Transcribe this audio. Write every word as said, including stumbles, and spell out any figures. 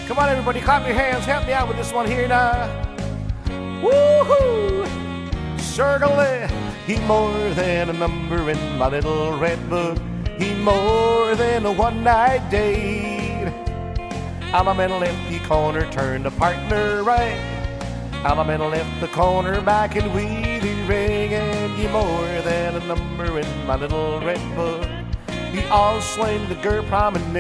Come on, everybody, clap your hands. Help me out with this one here now. Woo-hoo! Certainly, he more than a number in my little red book. He more than a one-night date. I'm a middle lefty corner, turn the partner right. I'm a middle left the corner back and weedy ring. And you more than a number in my little red book. He all slain the girl promenade.